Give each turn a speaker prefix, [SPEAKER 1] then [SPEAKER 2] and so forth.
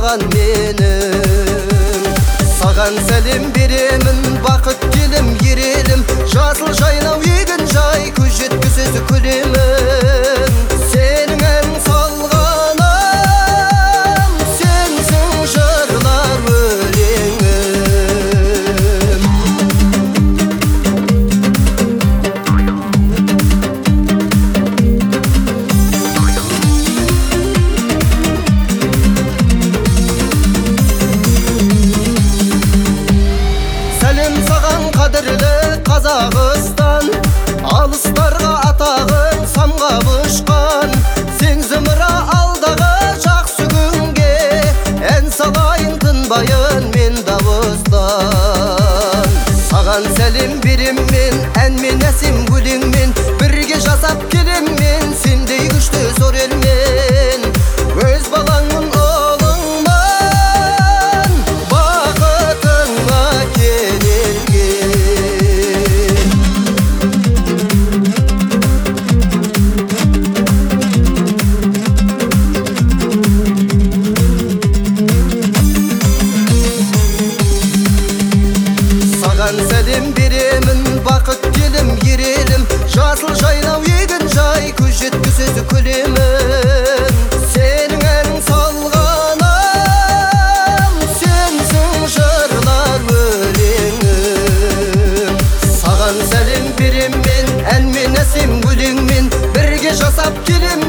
[SPEAKER 1] саған менің. Саған сәлем беремін, бақыт келім ерелім, жасыл жайлау егін жай, көз жеткізеді күлемін. Сенің ән салғаным, сенсің жырлар өлеңім. Сәлем саған қадірлі Қазақстан, алыстарға атағың самғап ұшқан. Сен зымыра алдағы жақсы күнге, ән салайын тынбайын мен дауыстан. Саған сәлем берем мен, әнмен әсем өлеңмен, бірге жасап келем мен сендей күшті зор елмен. Өз балаңмын ұлыңмын, бақытыңа кенелген. Саған сәлем беремін, бақыт келім ерелім, жасыл жайлау егін жай, көз жеткізеді күлемін. Сенің әнің салғаным, сенсің жырлар өлеңім. Саған сәлем берем мен, әнмен әсем өлеңмен, бірге жасап келем